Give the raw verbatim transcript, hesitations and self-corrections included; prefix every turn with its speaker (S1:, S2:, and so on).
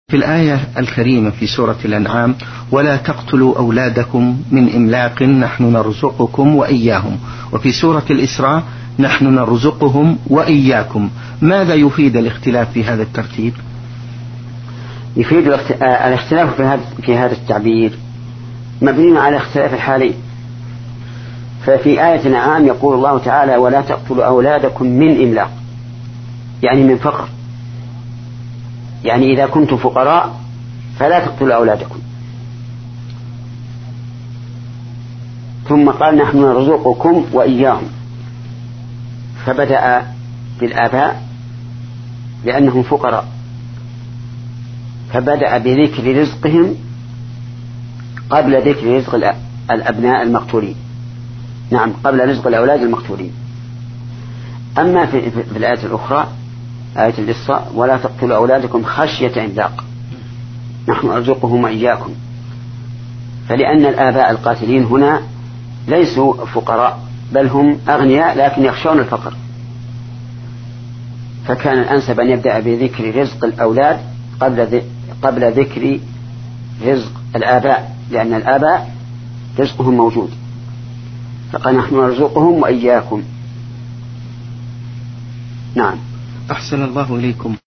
S1: في الآية الكريمة في سورة الأنعام: ولا تقتلوا أولادكم من إملاق نحن نرزقكم وإياهم، وفي سورة الإسراء: نحن نرزقهم وإياكم. ماذا يفيد الاختلاف في هذا الترتيب؟
S2: يفيد الاختلاف في هذا التعبير مبني على اختلاف الحالين. ففي آية الأنعام يقول الله تعالى: ولا تقتلوا أولادكم من إملاق، يعني من فقر، يعني إذا كنتم فقراء فلا تقتلوا أولادكم. ثم قال: نحن نرزقكم وإياهم، فبدأ بالآباء لأنهم فقراء، فبدأ بذكر رزقهم قبل ذكر رزق الأبناء المقتولين. نعم، قبل رزق الأولاد المقتولين. أما في, في الآية الأخرى، آية الإسراء: ولا تقتلوا أولادكم خشية إملاق نحن نرزقهم وإياكم، فلأن الآباء القاتلين هنا ليسوا فقراء بل هم أغنياء لكن يخشون الفقر، فكان الأنسب أن يبدأ بذكر رزق الأولاد قبل قبل ذكر رزق الآباء، لأن الآباء رزقهم موجود، فقال: نحن نرزقهم وإياكم. نعم.
S1: أحسن الله إليكم.